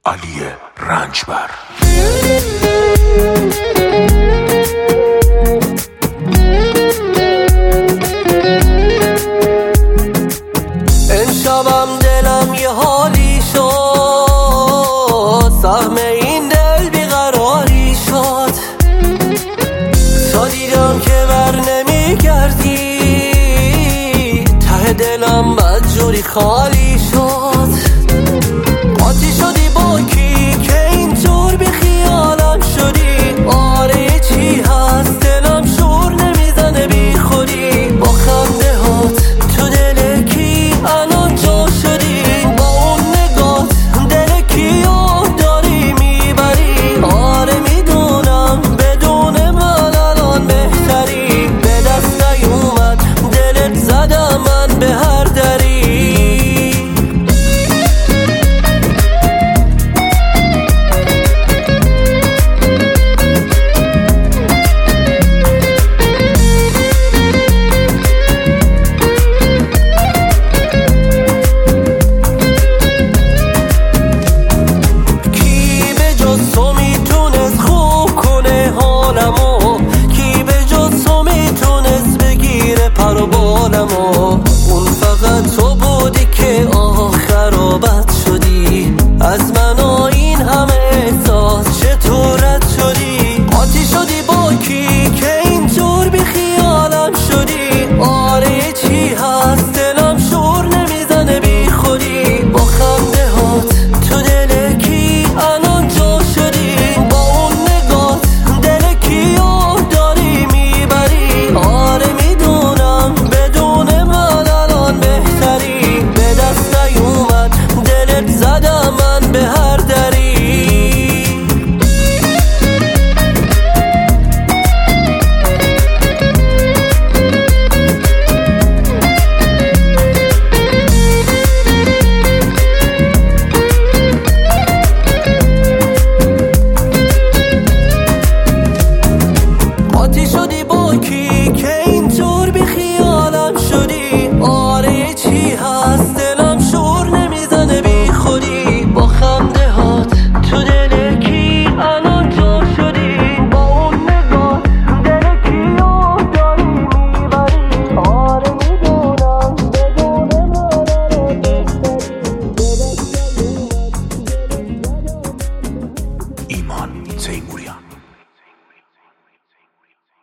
علی رنجبر. امشبم دلم یه حالی شد، سهم این دل بیقراری شد. تا دیدم که بر نمیگردی، ته دلم بدجوری خالی شد. قاطی شدی با کی که اینطور بی خیالم شدی؟ آره چی هست دلم شور نمیزنه بی خودی. با خنده هات تو دل کی الان جا شدی؟ با اون نگات دل کیو داری میبری؟ آره میدونم بدون من الان بهتری. به دست نیومد دلت زدم من به هر دری. اون فقط تو بودی که آخر بد شدی از من.